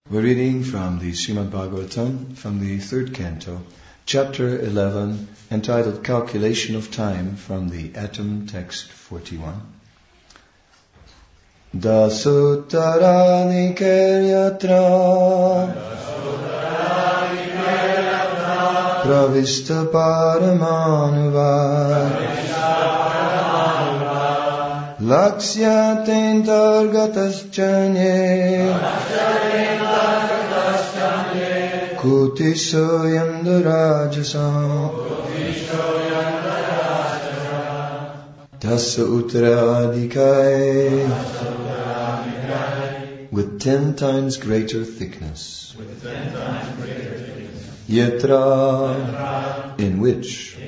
We're reading from the Srimad Bhagavatam, from the 3rd canto, chapter 11, entitled Calculation of Time, from the Atom text 41. Dasuttarani Keryatra Pravista Paramanuva Laksyatentargataschanye Kutisoyam Durajasam Tassa Uttaradikaye with 10 times greater thickness. Yatra, in which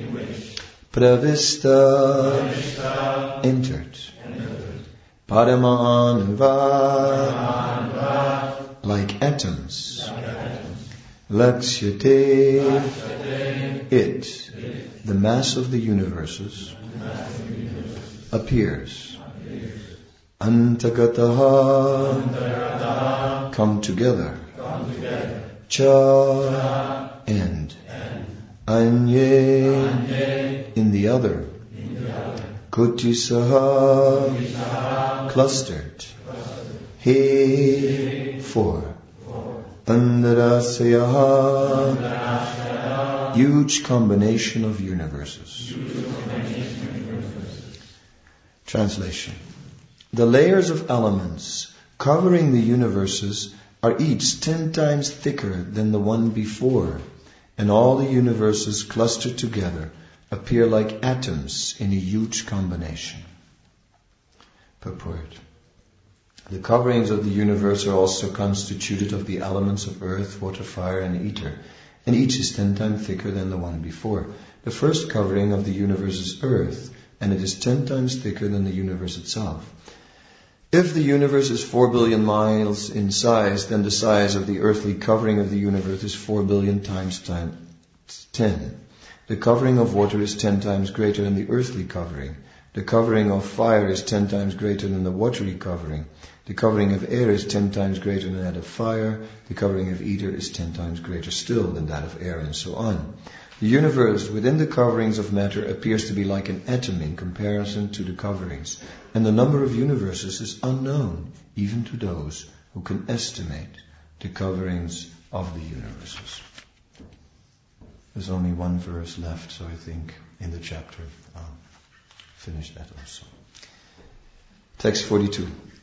Pravista entered. Paramanuva, like atoms. Laksyate, it, the mass of the universes, appears. Antagataha, come together. Cha, and. Anye, in the other. Kutisaha, clustered. He, for. Andarasayaha, huge combination of universes. Translation. The layers of elements covering the universes are each 10 times thicker than the one before, and all the universes clustered together appear like atoms in a huge combination. Purport. The coverings of the universe are also constituted of the elements of earth, water, fire, and ether, and each is 10 times thicker than the one before. The first covering of the universe is earth, and it is 10 times thicker than the universe itself. If the universe is 4 billion miles in size, then the size of the earthly covering of the universe is 4 billion times 10. The covering of water is 10 times greater than the earthly covering. The covering of fire is 10 times greater than the watery covering. The covering of air is 10 times greater than that of fire. The covering of ether is 10 times greater still than that of air, and so on. The universe within the coverings of matter appears to be like an atom in comparison to the coverings, and the number of universes is unknown even to those who can estimate the coverings of the universes. There's only one verse left, so I think in the chapter I'll finish that also. Text 42.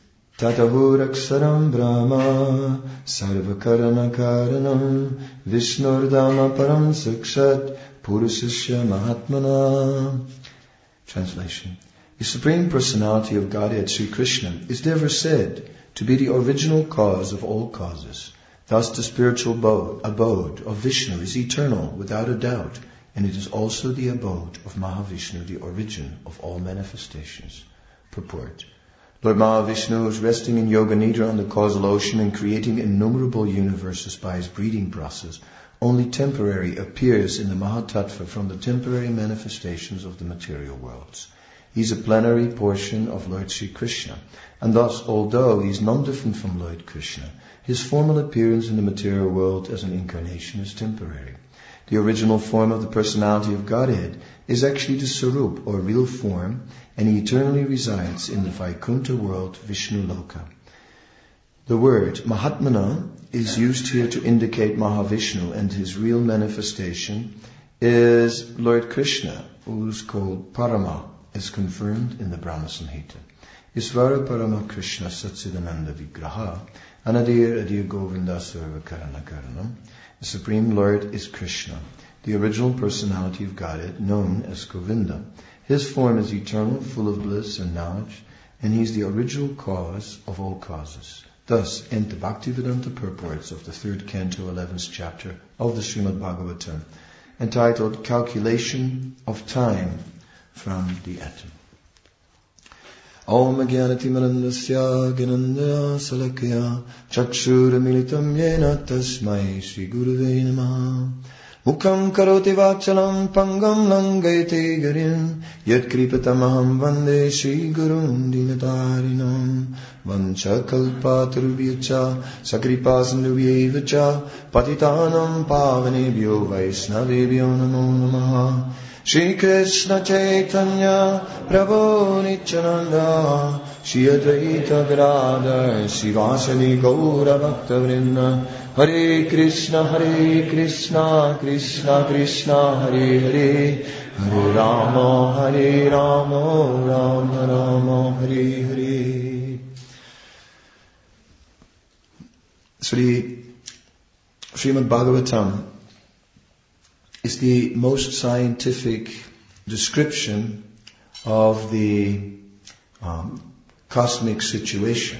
Tatahur Brahma Sarvakarana Karanam Vishnurdama Param Sakshat Purusasya Mahatmana. Translation. The Supreme Personality of Godhead, Sri Krishna, is never said to be the original cause of all causes. Thus the spiritual abode of Vishnu is eternal without a doubt, and it is also the abode of Mahavishnu, the origin of all manifestations. Purport. Lord Mahavishnu is resting in Yoga Nidra on the causal ocean and creating innumerable universes by his breeding process. Only temporary appears in the Mahatattva from the temporary manifestations of the material worlds. He is a plenary portion of Lord Sri Krishna, and thus, although he is non-different from Lord Krishna, his formal appearance in the material world as an incarnation is temporary. The original form of the personality of Godhead is actually the Sarup, or real form, and he eternally resides in the Vaikuntha world, Vishnu Loka. The word Mahatmana is used here to indicate Mahavishnu, and his real manifestation is Lord Krishna, who is called Parama, as confirmed in the Brahma Samhita. Isvara Parama Krishna Satsidananda Vigraha Anadir Adir Govinda Sarva Karana Karanam. The Supreme Lord is Krishna, the original personality of Godhead, known as Govinda. His form is eternal, full of bliss and knowledge, and he is the original cause of all causes. Thus end the Bhaktivedanta purports of the 3rd canto, 11th chapter of the Srimad Bhagavatam, entitled Calculation of Time, from the Atom. Om Jnanati Marandasya Gyanandaya Salakya Chakshura Militam Yena Tasmai Sri Gurave Namaha Mukam karoti vachalam pangam langayate garin yat kripatamaham vande Shri Gurun dinatarinam vancha kalpatarubhyacha sakripasandubhyevacha patitanam pavanebhyo vaisnavebhyo namo namaha. Shri Krishna Chaitanya Prabhu Nityananda Shri Advaita Gadadhar Srivasadi Gaura Bhakta Vrinda Hare Krishna Krishna Krishna Hare Hare Hare Rama Rama Rama Hare Hare. Srimad Bhagavatam is the most scientific description of the cosmic situation.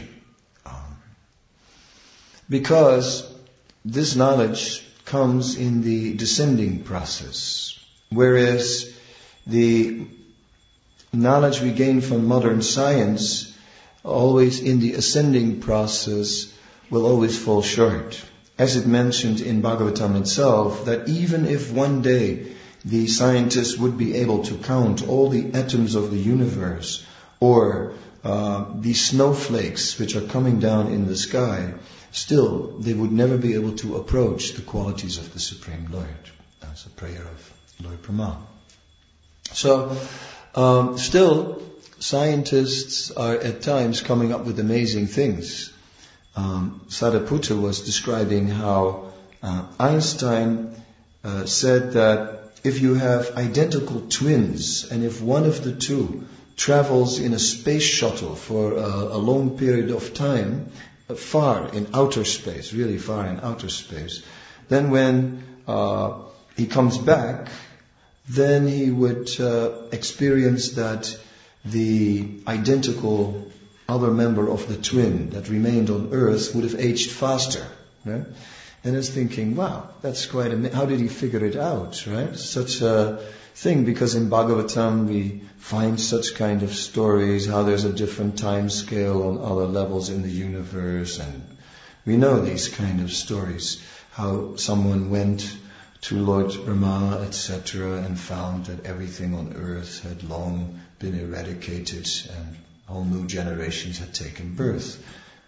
Because this knowledge comes in the descending process, whereas the knowledge we gain from modern science, always in the ascending process, will always fall short. As it mentioned in Bhagavatam itself, that even if one day the scientists would be able to count all the atoms of the universe, or the snowflakes which are coming down in the sky, still they would never be able to approach the qualities of the Supreme Lord. That's a prayer of Lord Brahma. So, still, scientists are at times coming up with amazing things. Sariputta was describing how Einstein said that if you have identical twins and if one of the two travels in a space shuttle for a long period of time, far in outer space, really far in outer space, then when he comes back, then he would experience that the identical other member of the twin that remained on Earth would have aged faster, right? And I was thinking, wow, that's quite amazing. How did he figure it out, right? Such a thing, because in Bhagavatam we find such kind of stories, how there's a different time scale on other levels in the universe, and we know these kind of stories, how someone went to Lord Brahma, etc., and found that everything on Earth had long been eradicated and whole new generations had taken birth.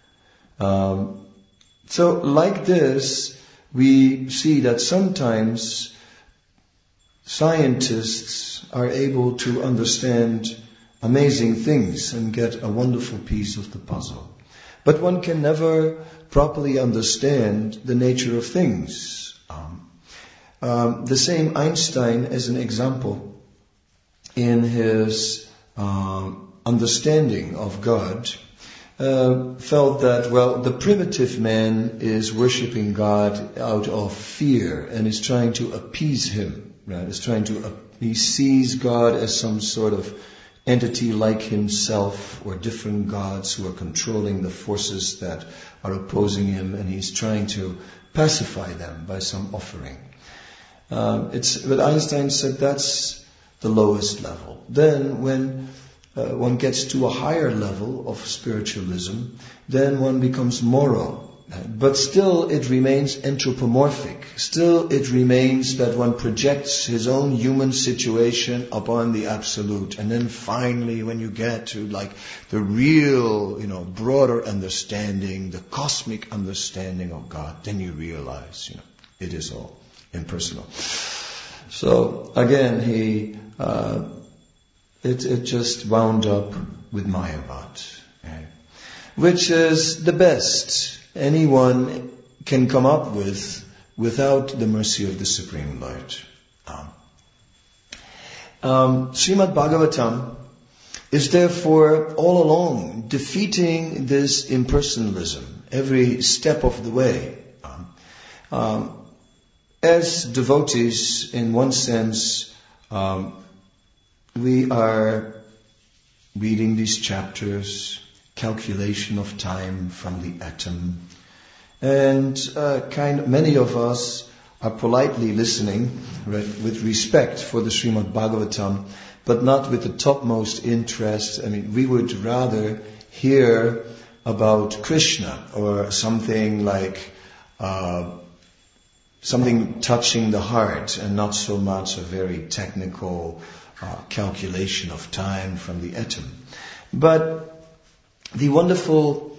So like this, we see that sometimes scientists are able to understand amazing things and get a wonderful piece of the puzzle. But one can never properly understand the nature of things. The same Einstein, as an example, in his understanding of God, felt that, well, the primitive man is worshipping God out of fear and is trying to appease him, right? He sees God as some sort of entity like himself, or different gods who are controlling the forces that are opposing him, and he's trying to pacify them by some offering. But Einstein said that's the lowest level. Then when one gets to a higher level of spiritualism, then one becomes moral. But still it remains anthropomorphic. Still it remains that one projects his own human situation upon the absolute. And then finally when you get to like the real, broader understanding, the cosmic understanding of God, then you realize, it is all impersonal. So again, it just wound up with Mayavad, right? Which is the best anyone can come up with without the mercy of the Supreme Lord. Srimad Bhagavatam is therefore all along defeating this impersonalism every step of the way. As devotees, in one sense, we are reading these chapters, calculation of time from the atom, and many of us are politely listening, right, with respect for the Srimad Bhagavatam, but not with the topmost interest. We would rather hear about Krishna or something like something touching the heart and not so much a very technical calculation of time from the atom. But the wonderful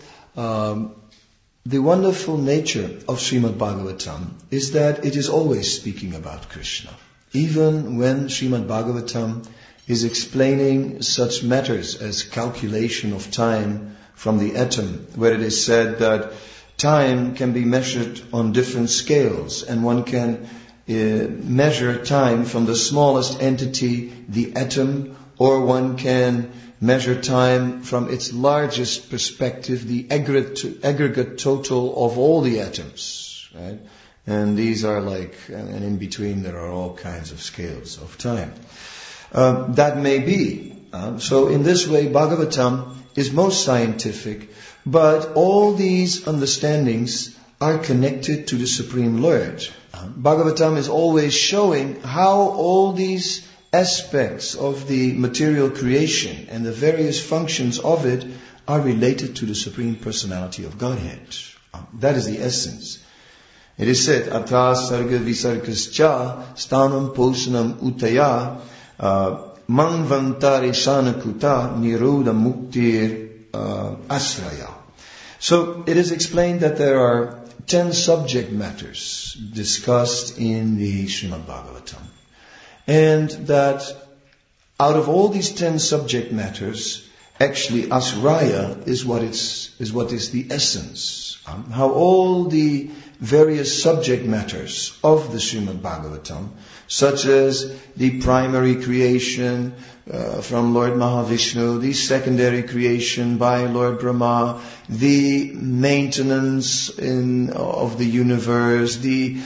nature of Srimad Bhagavatam is that it is always speaking about Krishna. Even when Srimad Bhagavatam is explaining such matters as calculation of time from the atom, where it is said that time can be measured on different scales, and one can measure time from the smallest entity, the atom, or one can measure time from its largest perspective, the aggregate total of all the atoms, right? And these are and in between there are all kinds of scales of time. That may be. So in this way, Bhagavatam is most scientific, but all these understandings are connected to the Supreme Lord. Bhagavatam is always showing how all these aspects of the material creation and the various functions of it are related to the Supreme Personality of Godhead. That is the essence. It is said, Atha sarga visargascha stanam posanam utaya manvantare shanakuta nirodha muktir asraya. So it is explained that there are 10 subject matters discussed in the Srimad Bhagavatam. And that out of all these 10 subject matters, actually Asraya is what is the essence. How all the various subject matters of the Srimad Bhagavatam, such as the primary creation from Lord Mahavishnu, the secondary creation by Lord Brahma, the maintenance of the universe, the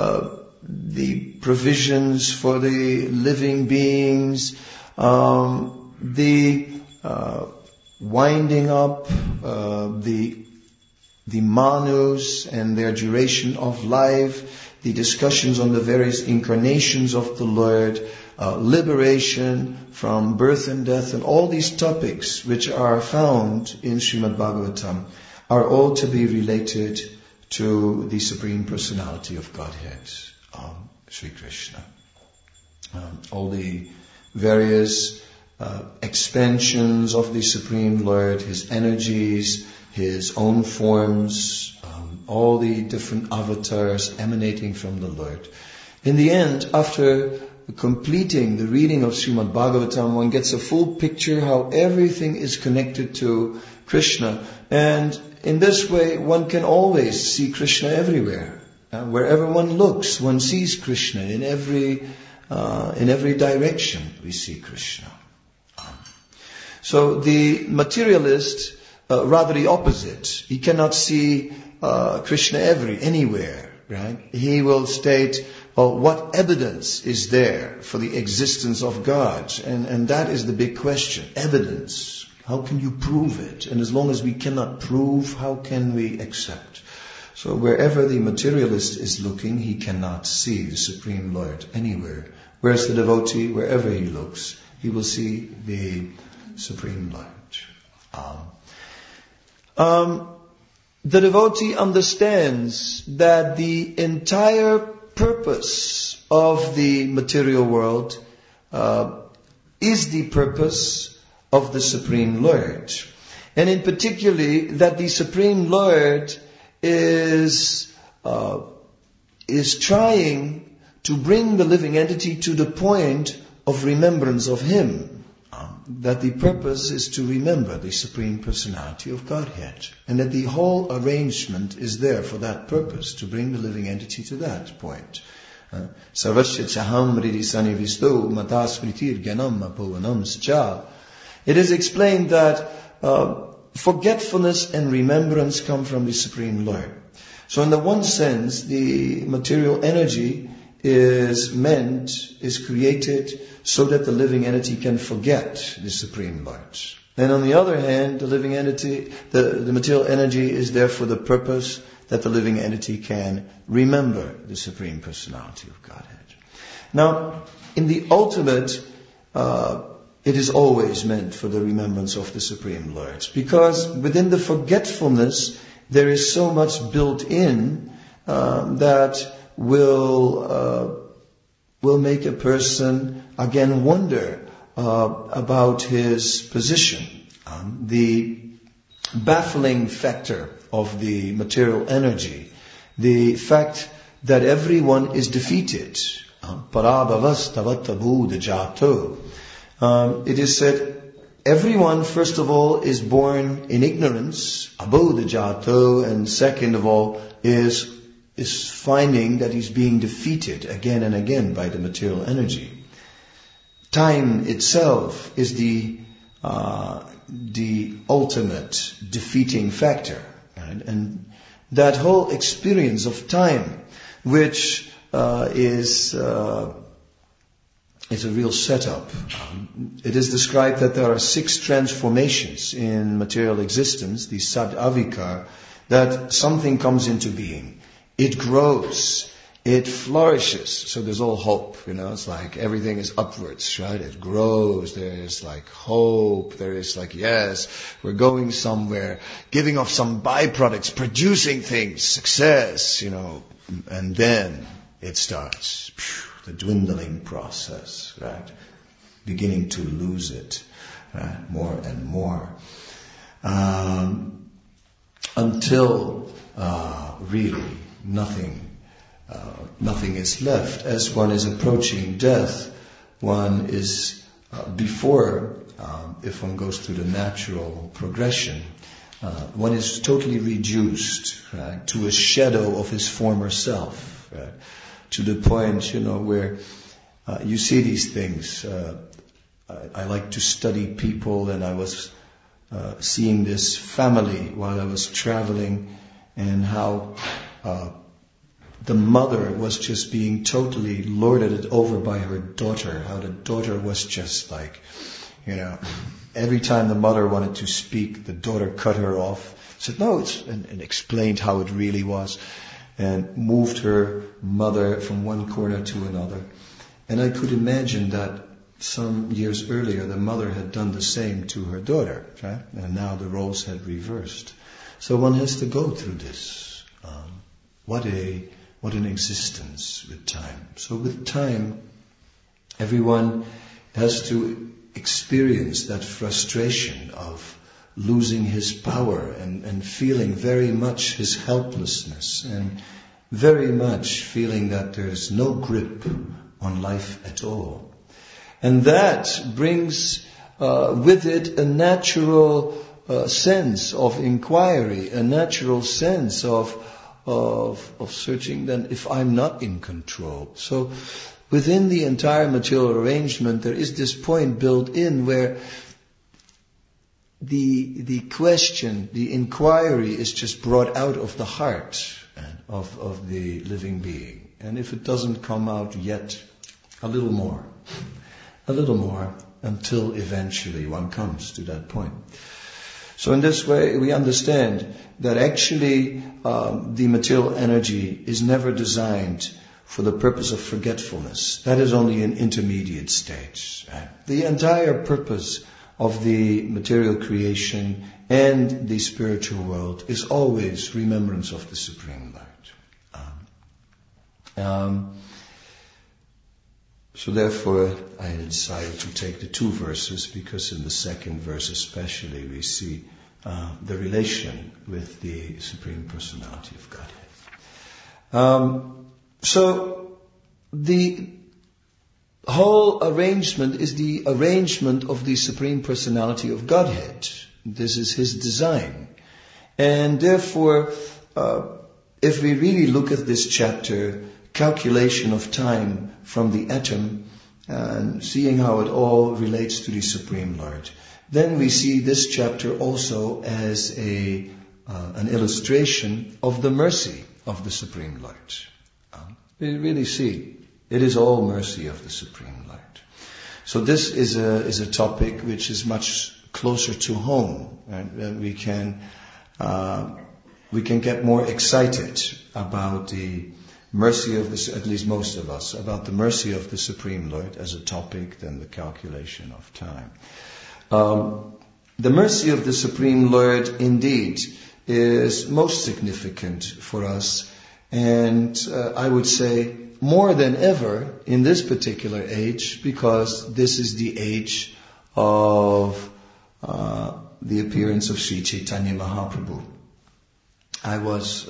provisions for the living beings, the winding up, the manus and their duration of life, the discussions on the various incarnations of the Lord, liberation from birth and death, and all these topics which are found in Srimad Bhagavatam are all to be related to the Supreme Personality of Godhead, Sri Krishna. All the various expansions of the Supreme Lord, His energies, His own forms, all the different avatars emanating from the Lord. In the end, after completing the reading of Srimad Bhagavatam, one gets a full picture how everything is connected to Krishna. And in this way, one can always see Krishna everywhere. Wherever one looks, one sees Krishna. In every direction, we see Krishna. So the materialist, rather the opposite. He cannot see Krishna anywhere, right? He will state, what evidence is there for the existence of God? And that is the big question. Evidence. How can you prove it? And as long as we cannot prove, how can we accept? So wherever the materialist is looking, he cannot see the Supreme Lord anywhere. Whereas the devotee, wherever he looks, he will see the Supreme Lord. The devotee understands that the entire purpose of the material world is the purpose of the Supreme Lord. And in particularly that the Supreme Lord is trying to bring the living entity to the point of remembrance of Him. That the purpose is to remember the Supreme Personality of Godhead. And that the whole arrangement is there for that purpose, to bring the living entity to that point. Sarvasya chaham ridi sanivisto mataspritir gyanam apovanam scha. It is explained that forgetfulness and remembrance come from the Supreme Lord. So in the one sense, the material energy is created so that the living entity can forget the Supreme Lord. And on the other hand, the living entity, the material energy is there for the purpose that the living entity can remember the Supreme Personality of Godhead. Now, in the ultimate, it is always meant for the remembrance of the Supreme Lord. Because within the forgetfulness, there is so much built in that will make a person again wonder about his position. The baffling factor of the material energy, the fact that everyone is defeated. It is said, everyone, first of all, is born in ignorance, and second of all, is finding that he's being defeated again and again by the material energy. Time itself is the ultimate defeating factor. Right? And that whole experience of time, which is a real setup. It is described that there are 6 transformations in material existence, the sad avikar, that something comes into being. It grows. It flourishes. So there's all hope, it's like everything is upwards, right? It grows. There's like hope. There is like, yes, we're going somewhere, giving off some byproducts, producing things, success, and then it starts. The dwindling process, right? Beginning to lose it, right? More and more. Until really nothing is left. As one is approaching death, one is before, if one goes through the natural progression, one is totally reduced, right, to a shadow of his former self, right? To the point, where you see these things. I like to study people, and I was seeing this family while I was traveling, and how the mother was just being totally lorded over by her daughter. How the daughter was just like, every time the mother wanted to speak, the daughter cut her off. Said no, and explained how it really was. And moved her mother from one corner to another. And I could imagine that some years earlier the mother had done the same to her daughter, right? And now the roles had reversed. So one has to go through this. What an existence with time. So with time, everyone has to experience that frustration of losing his power and feeling very much his helplessness and very much feeling that there's no grip on life at all. And that brings with it a natural sense of inquiry, a natural sense of searching then if I'm not in control. So within the entire material arrangement there is this point built in where the question, the inquiry is just brought out of the heart of the living being. And if it doesn't come out yet, a little more, until eventually one comes to that point. So in this way we understand that actually the material energy is never designed for the purpose of forgetfulness. That is only an intermediate stage. Right? The entire purpose of the material creation and the spiritual world is always remembrance of the Supreme Light. So therefore I decided to take the 2 verses, because in the second verse especially we see the relation with the Supreme Personality of Godhead. So the whole arrangement is the arrangement of the Supreme Personality of Godhead. This is His design. And therefore, if we really look at this chapter, calculation of time from the atom, and seeing how it all relates to the Supreme Lord, then we see this chapter also as an illustration of the mercy of the Supreme Lord. We really see it is all mercy of the Supreme Lord. So this is a topic which is much closer to home, and we can get more excited about the mercy of this, at least most of us, about the mercy of the Supreme Lord as a topic than the calculation of time. The mercy of the Supreme Lord indeed is most significant for us, And I would say more than ever in this particular age, because this is the age of the appearance of Sri Chaitanya Mahaprabhu. I was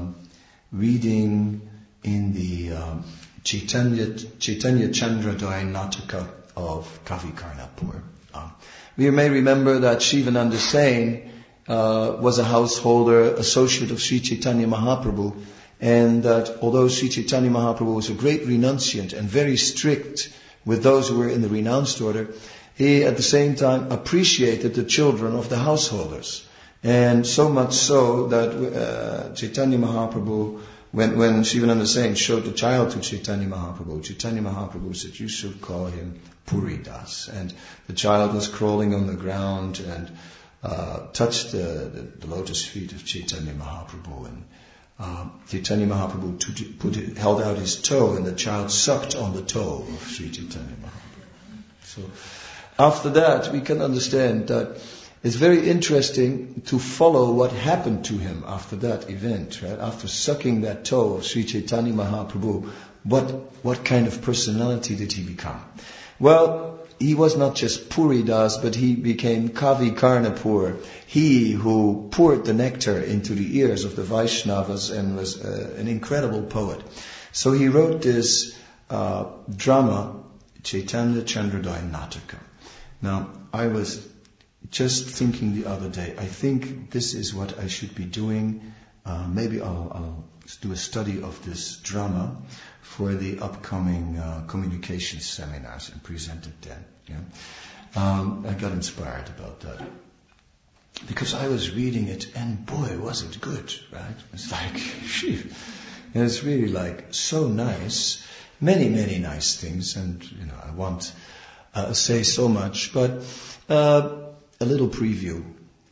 reading in the Chaitanya Chandrodaya Nataka of Kavi Karnapur. You may remember that Shivananda Sain was a householder, associate of Sri Chaitanya Mahaprabhu, and that although Sri Chaitanya Mahaprabhu was a great renunciant and very strict with those who were in the renounced order, he at the same time appreciated the children of the householders. And so much so that Chaitanya Mahaprabhu, when Shivananda Sain showed the child to Chaitanya Mahaprabhu said, you should call him Puridas. And the child was crawling on the ground and touched the lotus feet of Chaitanya Mahaprabhu. And Chaitanya Mahaprabhu held out his toe, and the child sucked on the toe of Sri Chaitanya Mahaprabhu. So after that, we can understand that it's very interesting to follow what happened to him after that event, right? After sucking that toe of Sri Chaitanya Mahaprabhu, what kind of personality did he become? Well, he was not just Puridas, but he became Kavi Karnapur, he who poured the nectar into the ears of the Vaishnavas and was an incredible poet. So he wrote this drama, Chaitanya Chandrodaya Nataka. Now, I was just thinking the other day, I think this is what I should be doing. Maybe I'll do a study of this drama for the upcoming communications seminars and present it then. Yeah? I got inspired about that. Because I was reading it, and boy, was it good, right? It's like, phew. And it's really like so nice. Many, many nice things, and I won't say so much, but a little preview.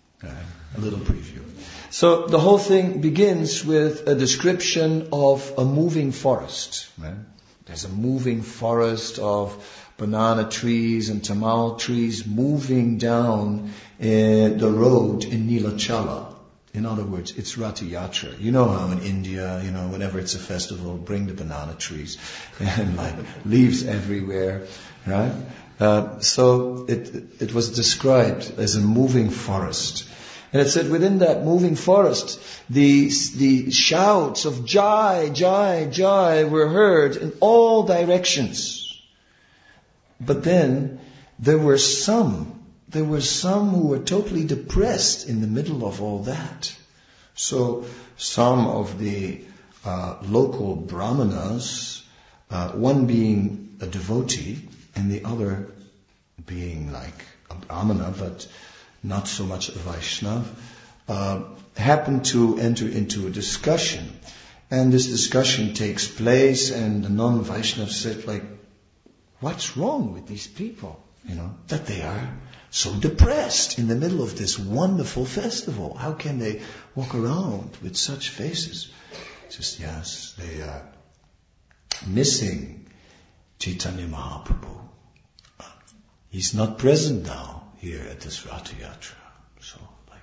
So the whole thing begins with a description of a moving forest. Right? There's a moving forest of banana trees and tamal trees moving down the road in Nilachala. In other words, it's Ratha Yatra. You know how in India, whenever it's a festival, bring the banana trees and like leaves everywhere, right? So it was described as a moving forest. And it said within that moving forest, the shouts of Jai, Jai, Jai were heard in all directions. But then there were some who were totally depressed in the middle of all that. So some of the local brahmanas, one being a devotee and the other being like a brahmana but not so much a Vaishnava, happened to enter into a discussion. And this discussion takes place, and the non-Vaishnava said, like, what's wrong with these people? That they are so depressed in the middle of this wonderful festival. How can they walk around with such faces? Just, yes, they are missing Chaitanya Mahaprabhu. He's not present now here at this Ratha Yatra. So,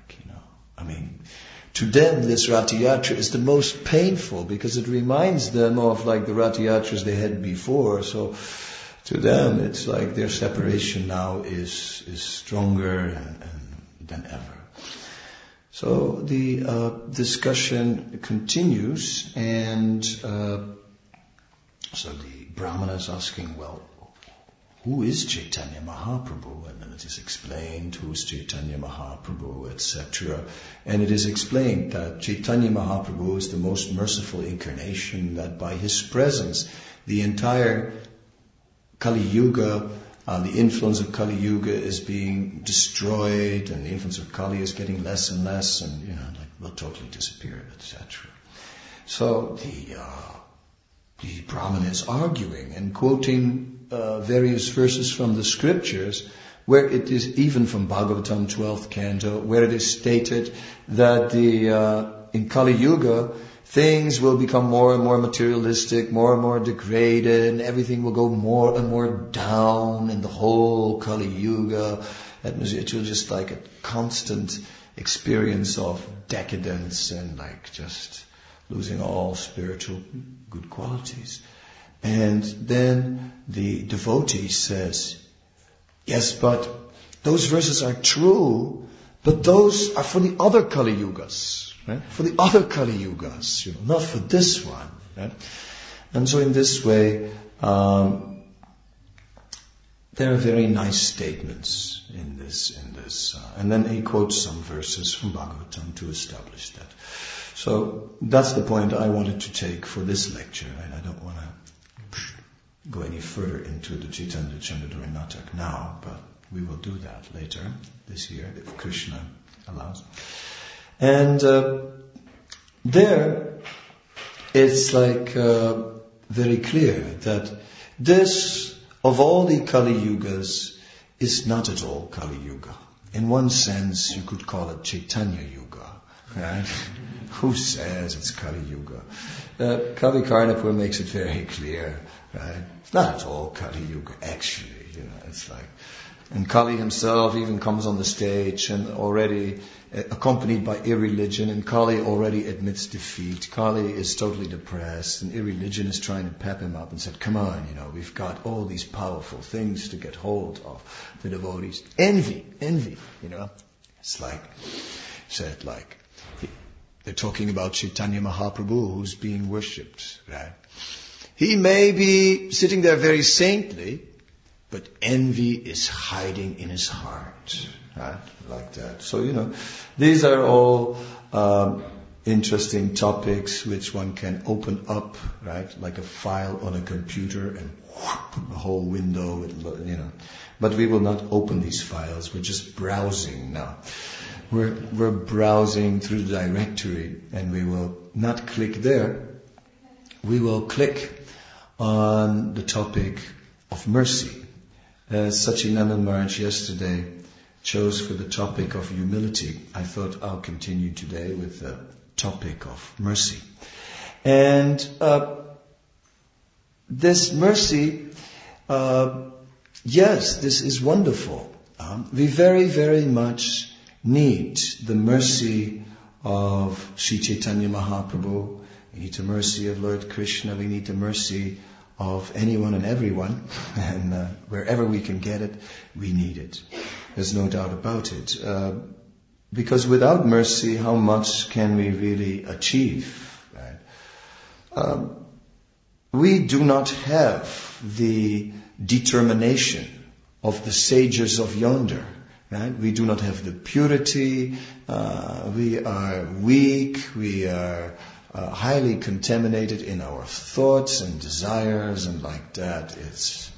to them this Ratha Yatra is the most painful because it reminds them of like the Ratha Yatras they had before. So, to them it's like their separation now is stronger than ever. So the discussion continues, and so the Brahmana is asking, well, who is Chaitanya Mahaprabhu? And then it is explained who is Chaitanya Mahaprabhu, etc. And it is explained that Chaitanya Mahaprabhu is the most merciful incarnation, that by his presence the entire Kali Yuga, the influence of Kali Yuga is being destroyed, and the influence of Kali is getting less and less, and will totally disappear, etc. So the Brahmana is arguing and quoting various verses from the scriptures, where it is even from Bhagavatam 12th canto, where it is stated that in Kali Yuga things will become more and more materialistic, more and more degraded, and everything will go more and more down in the whole Kali Yuga. It will just like a constant experience of decadence and like just losing all spiritual good qualities. And then the devotee says, yes, but those verses are true, but those are for the other Kali Yugas, right? For the other Kali Yugas, not for this one, right? And so in this way, there are very nice statements in this, and then he quotes some verses from Bhagavatam to establish that. So that's the point I wanted to take for this lecture, and I don't want to go any further into the Chaitanya Chandradhari Natak now, but we will do that later this year if Krishna allows. And there, it's like very clear that this, of all the Kali Yugas, is not at all Kali Yuga. In one sense, you could call it Chaitanya Yuga, right? Who says it's Kali Yuga? Kavi Karnapur makes it very clear, right? It's not at all Kali Yuga, actually. It's like, and Kali himself even comes on the stage and already accompanied by irreligion, and Kali already admits defeat. Kali is totally depressed, and irreligion is trying to pep him up and said, come on, we've got all these powerful things to get hold of the devotees. Envy, It's like, they're talking about Chaitanya Mahaprabhu who's being worshipped, right? He may be sitting there very saintly, but envy is hiding in his heart, right? Like that. So, these are all interesting topics which one can open up, right? Like a file on a computer and a whole window, But we will not open these files. We're just browsing now. We're browsing through the directory, and we will not click there. We will click on the topic of mercy. Sachinandan Maharaj yesterday chose for the topic of humility. I thought I'll continue today with the topic of mercy. And this mercy, yes, this is wonderful. We very, very much need the mercy of Sri Chaitanya Mahaprabhu. We need the mercy of Lord Krishna. We need the mercy of anyone and everyone. And wherever we can get it, we need it. There's no doubt about it. Because without mercy, how much can we really achieve? Right? We do not have the determination of the sages of yonder. Right? We do not have the purity. We are weak. We are highly contaminated in our thoughts and desires, and like that, it's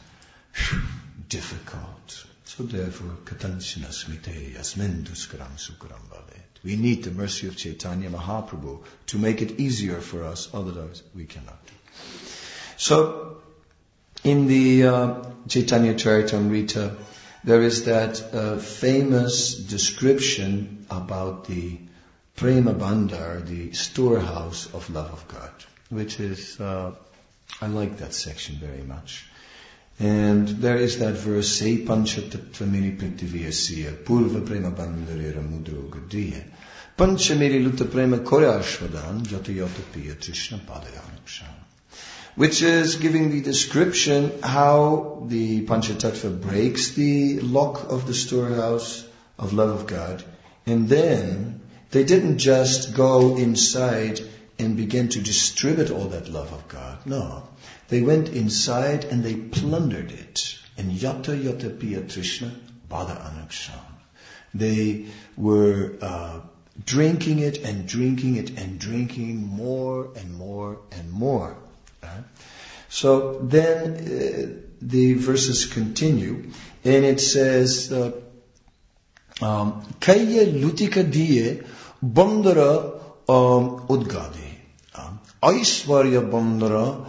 difficult. So therefore, katanchana smite yasmin duskaram sukaram bhavet. We need the mercy of Chaitanya Mahaprabhu to make it easier for us, otherwise we cannot. So, in the Chaitanya Charitamrita, there is that famous description about the Prema Bandar, the storehouse of love of God, which is, I like that section very much. And there is that verse, Se pancha tattvamiri prittiviyasya purva prema bandarera mudro gadiya panchamiri luta prema koryashvadan jata yata piya trishna padayanakshan, which is giving the description how the Panchatattva breaks the lock of the storehouse of love of God, and then they didn't just go inside and begin to distribute all that love of God. No. They went inside and they plundered it. And yata yata piya trishna bada anakshan. They were drinking it and drinking it and drinking more and more and more. Right? So then the verses continue, and it says, Kaya lutika diye bandara udgadi. Aishwarya bandara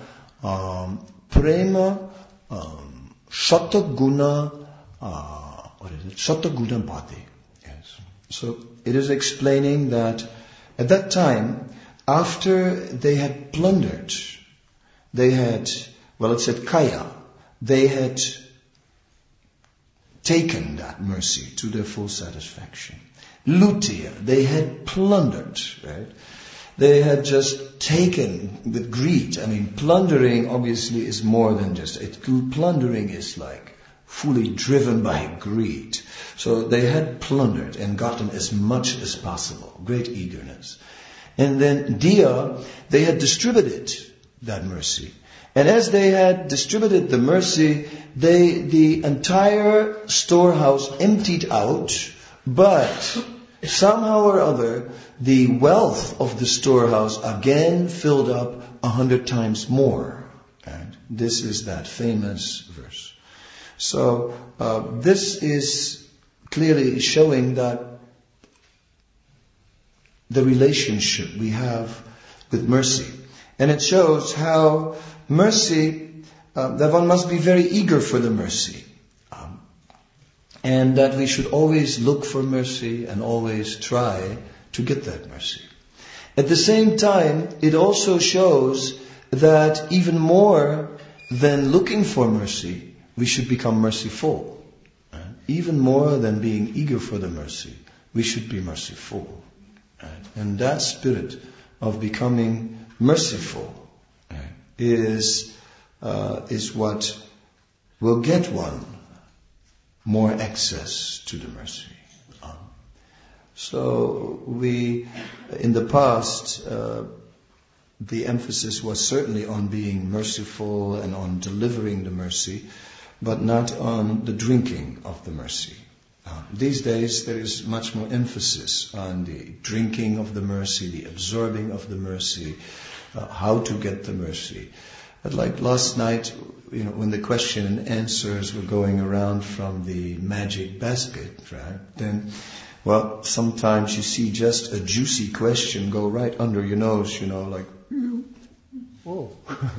prema shataguna shataguna bhati. Yes. So it is explaining that at that time, after they had plundered, they had, it said kaya, they had taken that mercy to their full satisfaction. Lutia, they had plundered, right? they had just taken with greed. I mean, plundering obviously is more than just it. Plundering is like fully driven by greed. So they had plundered and gotten as much as possible. Great eagerness. And then Diya, they had distributed that mercy. And as they had distributed the mercy, the entire storehouse emptied out, but somehow or other, the wealth of the storehouse again filled up 100 times more. And this is that famous verse. So this is clearly showing that the relationship we have with mercy. And it shows how mercy, that one must be very eager for the mercy. And that we should always look for mercy and always try to get that mercy. At the same time, it also shows that even more than looking for mercy, we should become merciful. Even more than being eager for the mercy, we should be merciful. And that spirit of becoming merciful is what will get one more access to the mercy. So we, in the past, the emphasis was certainly on being merciful and on delivering the mercy, but not on the drinking of the mercy. These days there is much more emphasis on the drinking of the mercy, the absorbing of the mercy, how to get the mercy. But like last night, when the question and answers were going around from the magic basket, right? Then, well, sometimes you see just a juicy question go right under your nose, like, whoa.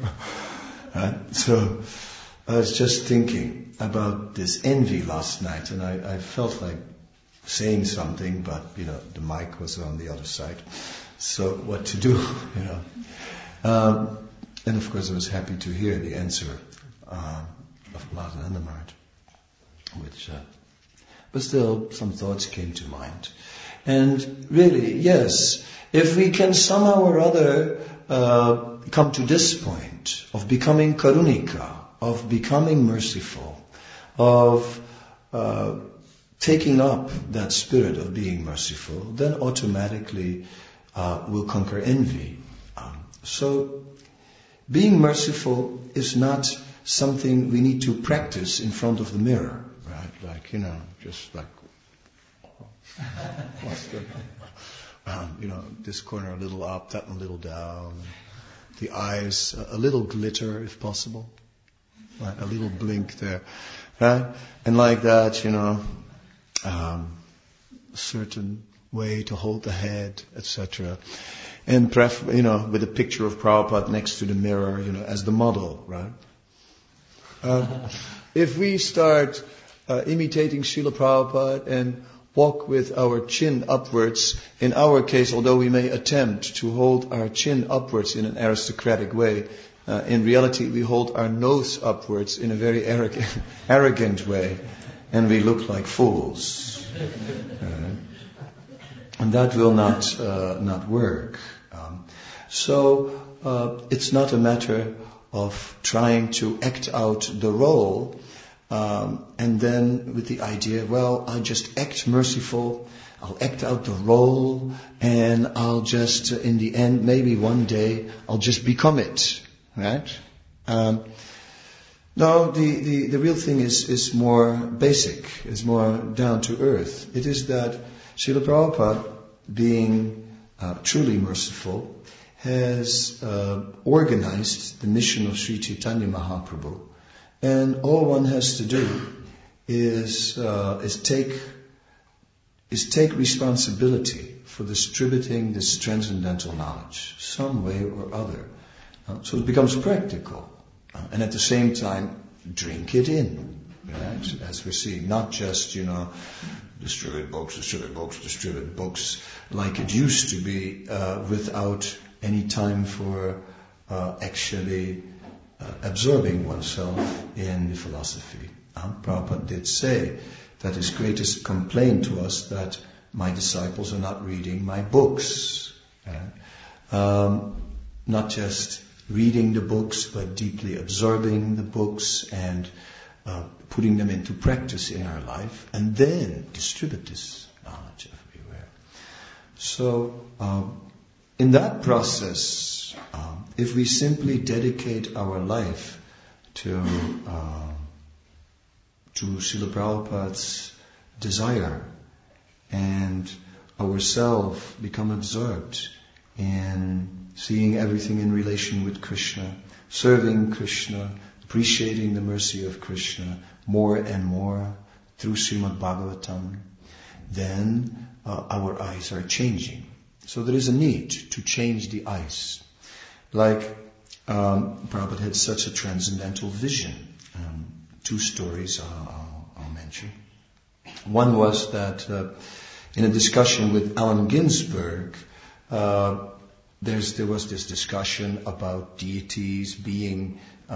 So I was just thinking about this envy last night, and I felt like saying something, but the mic was on the other side. So what to do, And of course I was happy to hear the answer of Madhavendra Maharaj, but still some thoughts came to mind. And really, yes, if we can somehow or other come to this point of becoming karunika, of becoming merciful, of taking up that spirit of being merciful, then automatically we'll conquer envy. So being merciful is not something we need to practice in front of the mirror, right? Like, just like, this corner a little up, that one a little down, the eyes a little glitter if possible, right? A little blink there, right? And like that, a certain way to hold the head, etc. And with a picture of Prabhupada next to the mirror, as the model, right? If we start imitating Srila Prabhupada and walk with our chin upwards, in our case, although we may attempt to hold our chin upwards in an aristocratic way, in reality we hold our nose upwards in a very arrogant way, and we look like fools. And that will not work. So it's not a matter of trying to act out the role, and then with the idea, well, I'll just act merciful, I'll act out the role, and I'll just, in the end, maybe one day, I'll just become it, right? No, the real thing is more basic, is more down to earth. It is that Srila Prabhupada, being truly merciful, has organized the mission of Sri Chaitanya Mahaprabhu, and all one has to do is take responsibility for distributing this transcendental knowledge, some way or other. So it becomes practical, and at the same time drink it in, right? As we're seeing, not just distribute books like it used to be, without any time for actually absorbing oneself in the philosophy. Prabhupada did say that his greatest complaint was that my disciples are not reading my books. Not just reading the books, but deeply absorbing the books and putting them into practice in our life, and then distribute this knowledge everywhere. So, in that process, if we simply dedicate our life to Srila Prabhupada's desire and ourselves become absorbed in seeing everything in relation with Krishna, serving Krishna, appreciating the mercy of Krishna more and more through Srimad Bhagavatam, then our eyes are changing. So there is a need to change the eyes. Like Prabhupada had such a transcendental vision. Two stories I'll mention. One was that in a discussion with Allen Ginsberg, there was this discussion about deities being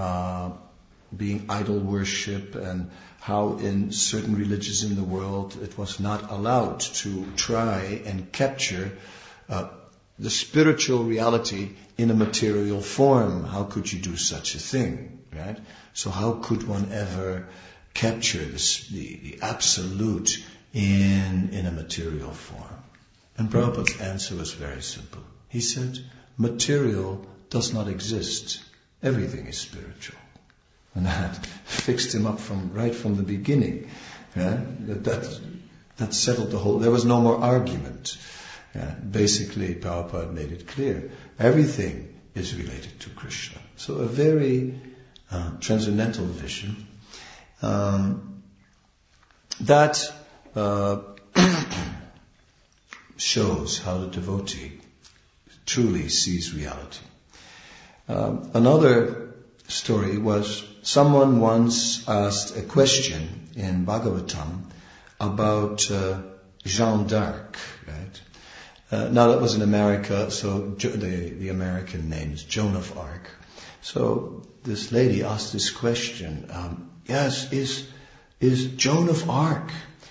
idol worship, and how in certain religions in the world it was not allowed to try and capture the spiritual reality in a material form. How could you do such a thing, right? So how could one ever capture the absolute in a material form? And Prabhupada's answer was very simple. He said, material does not exist. Everything is spiritual. And that fixed him up right from the beginning. Yeah? That settled the whole. There was no more argument. Yeah? Basically, Prabhupada made it clear. Everything is related to Krishna. So a very transcendental vision. That shows how the devotee truly sees reality. Another story was someone once asked a question in Bhagavatam about Jeanne d'Arc, right? Now that was in America, so the American name is Joan of Arc. So this lady asked this question, is Joan of Arc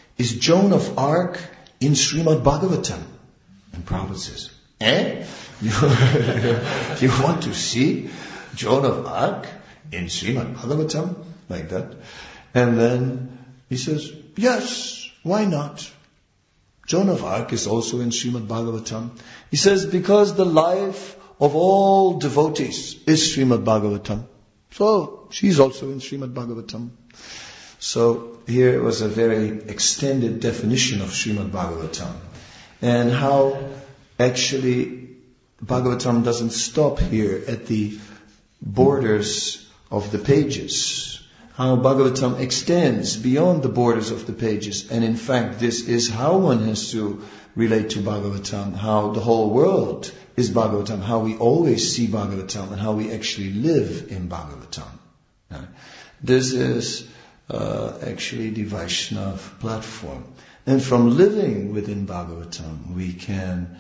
in Srimad Bhagavatam? And Prabhupada says, You want to see Joan of Arc in Srimad Bhagavatam? Like that. And then he says, yes, why not? Joan of Arc is also in Srimad Bhagavatam. He says, because the life of all devotees is Srimad Bhagavatam. So she's also in Srimad Bhagavatam. So here was a very extended definition of Srimad Bhagavatam. And how actually Bhagavatam doesn't stop here at the borders of the pages. How Bhagavatam extends beyond the borders of the pages. And in fact, this is how one has to relate to Bhagavatam. How the whole world is Bhagavatam. How we always see Bhagavatam. And how we actually live in Bhagavatam. This is actually the Vaishnava platform. And from living within Bhagavatam, we can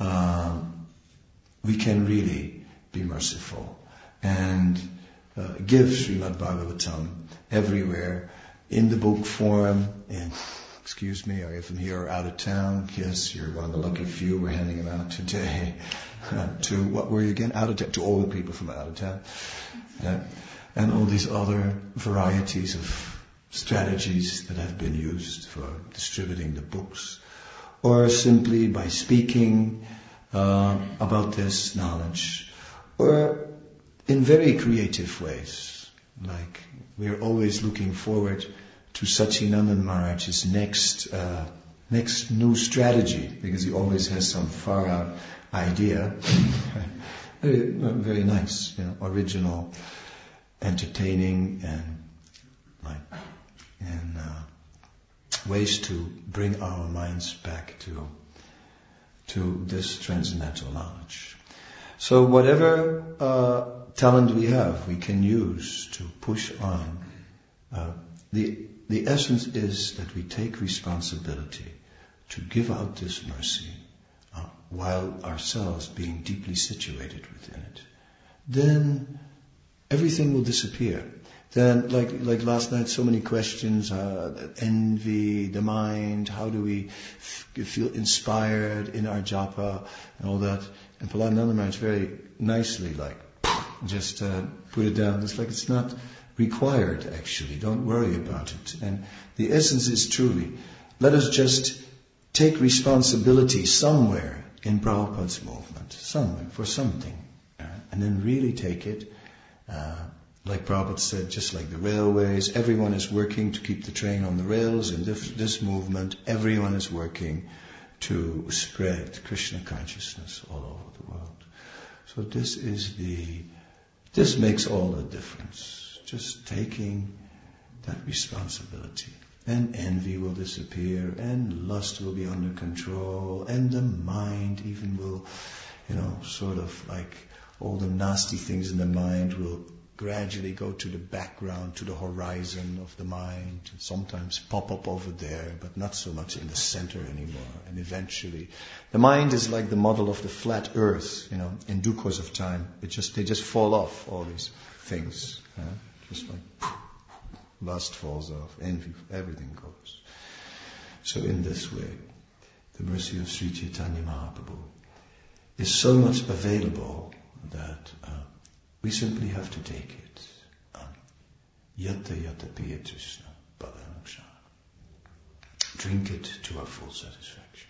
really be merciful and give Srimad Bhagavatam everywhere, in the book form, and excuse me, are you from here or out of town? Yes, you're one of the lucky few. We're handing them out today. To, what were you again? Out of town. To all the people from out of town. And all these other varieties of strategies that have been used for distributing the books, or simply by speaking about this knowledge, or in very creative ways. Like, we're always looking forward to Satyanandan Maharaj's next new strategy, because he always has some far out idea. Very nice, original, entertaining, and ways to bring our minds back to this transcendental knowledge. So whatever talent we have, we can use to push on. The essence is that we take responsibility to give out this mercy while ourselves being deeply situated within it. Then everything will disappear. Then, like last night, so many questions, envy, the mind, how do we feel inspired in our japa, and all that. And Prahlada Maharaj very nicely just put it down. It's like it's not required actually. Don't worry about it. And the essence is truly, let us just take responsibility somewhere in Prabhupada's movement, somewhere, for something. And then really take it. Like Prabhupada said, just like the railways, everyone is working to keep the train on the rails. In this movement, everyone is working to spread Krishna consciousness all over the world. So this makes all the difference. Just taking that responsibility. And envy will disappear, and lust will be under control, and the mind even will, sort of like all the nasty things in the mind will gradually go to the background, to the horizon of the mind, and sometimes pop up over there, but not so much in the center anymore. And eventually, the mind is like the model of the flat earth, in due course of time. They just fall off, all these things. Just like lust falls off, envy, everything goes. So in this way, the mercy of Sri Chaitanya Mahaprabhu is so much available that we simply have to take it. Yata yata piya Krishna balanuksha. Drink it to our full satisfaction.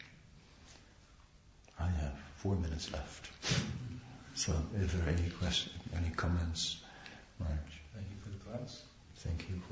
I have 4 minutes left. So if there are any questions, any comments, Marge? Thank you for the class. Thank you.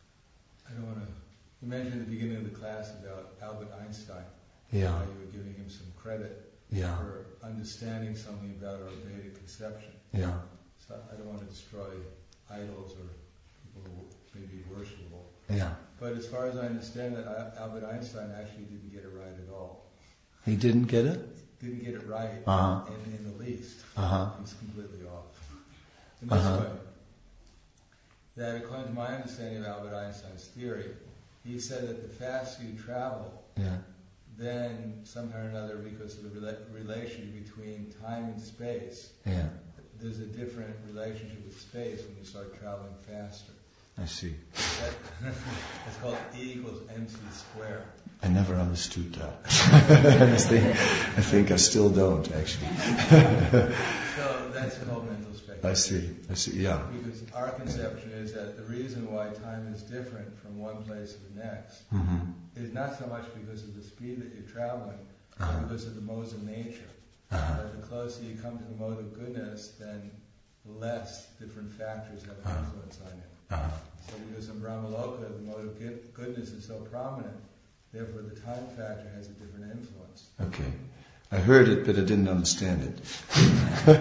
You mentioned at the beginning of the class about Albert Einstein. Yeah. How you were giving him some credit for understanding something about our Vedic conception. Yeah. So I don't want to destroy idols or people who may be worshipable. Yeah. But as far as I understand it, Albert Einstein actually didn't get it right at all. He didn't get it? Didn't get it right in the least. He's completely off. In this way, that according to my understanding of Albert Einstein's theory, he said that the faster you travel, then somehow or another, because of the relation between time and space, there's a different relationship with space when you start traveling faster. I see. It's called E equals mc squared. I never understood that. I think I still don't, actually. So that's called mental speculation. I see, yeah. Because our conception is that the reason why time is different from one place to the next is not so much because of the speed that you're traveling, but because of the modes of nature. That the closer you come to the mode of goodness, then less different factors have an influence on you. So because in Brahmaloka, the mode of goodness is so prominent, therefore the time factor has a different influence. Okay. I heard it, but I didn't understand it.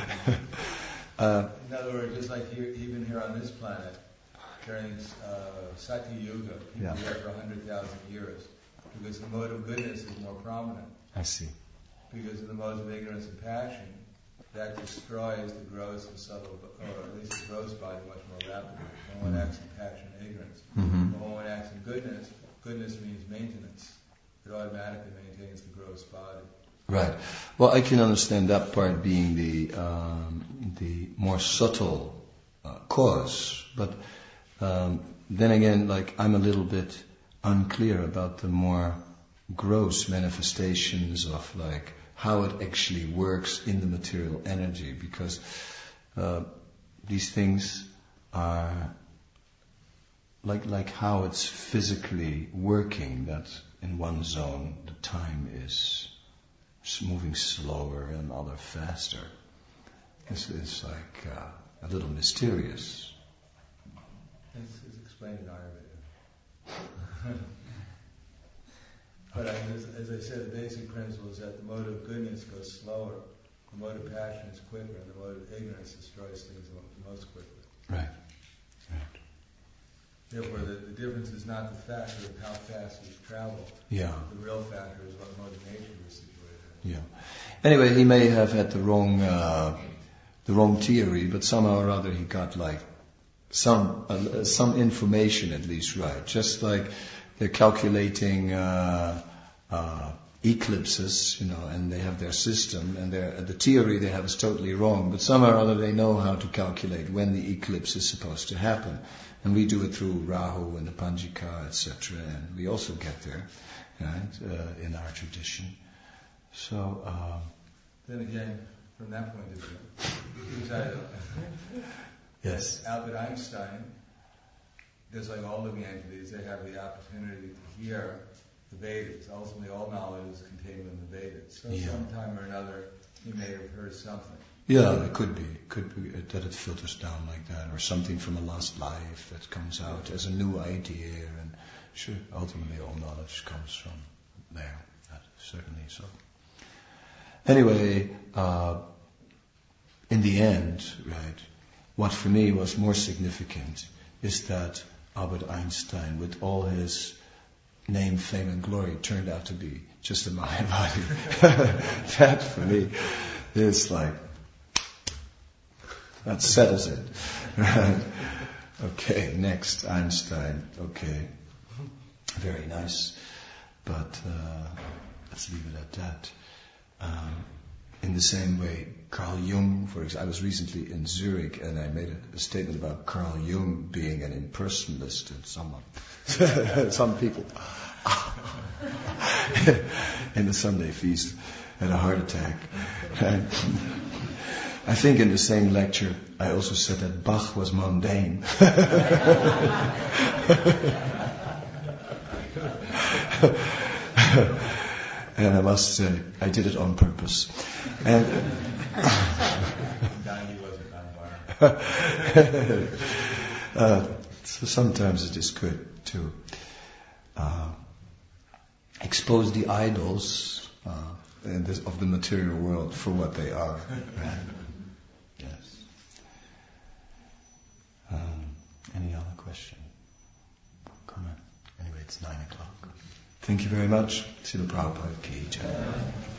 In other words, just like even here on this planet, during Satya Yuga, people were there for 100,000 years, because the mode of goodness is more prominent. I see. Because of the modes of ignorance and passion, that destroys the gross and subtle, or at least the gross body much more rapidly. When one acts in passion and ignorance. When one acts in goodness, goodness means maintenance. It automatically maintains the gross body. Right. Well, I can understand that part being the more subtle cause, but then again, like I'm a little bit unclear about the more gross manifestations of like how it actually works in the material energy, because these things are like how it's physically working, that in one zone the time is moving slower and other faster. It's like a little mysterious. It's explained in Ayurveda. But as I said, the basic principle is that the mode of goodness goes slower, the mode of passion is quicker, and the mode of ignorance destroys things the most quickly. Right. Therefore, the difference is not the factor of how fast you travel. Yeah. The real factor is what mode of nature is situated in. Yeah. Anyway, he may have had the wrong theory, but somehow or other he got like some information at least right. Just like they're calculating eclipses, and they have their system, and the theory they have is totally wrong, but somehow or other they know how to calculate when the eclipse is supposed to happen. And we do it through Rahu and the Panjika, etc., and we also get there, right, in our tradition. So then again, from that point of view, yes. Albert Einstein, just like all living entities, they have the opportunity to hear the Vedas. Ultimately, all knowledge is contained in the Vedas. So sometime or another, he may have heard something. Yeah, it could be that it filters down like that, or something from a lost life that comes out as a new idea, and sure, ultimately all knowledge comes from there. That's certainly so. Anyway, in the end, right, what for me was more significant is that Albert Einstein, with all his name, fame, and glory, turned out to be just a Mayavadi. That for me is like, that settles it. Right? Okay, next, Einstein. Okay, very nice. But let's leave it at that. In the same way, Carl Jung, for example, I was recently in Zurich and I made a statement about Carl Jung being an impersonalist, and some people in the Sunday feast had a heart attack. And I think in the same lecture I also said that Bach was mundane. And I must say, I did it on purpose. And so sometimes it is good to expose the idols of the material world for what they are. Yes. Any other question? Comment? Anyway, it's 9:00. Thank you very much. Srila Prabhupada Ki Jai.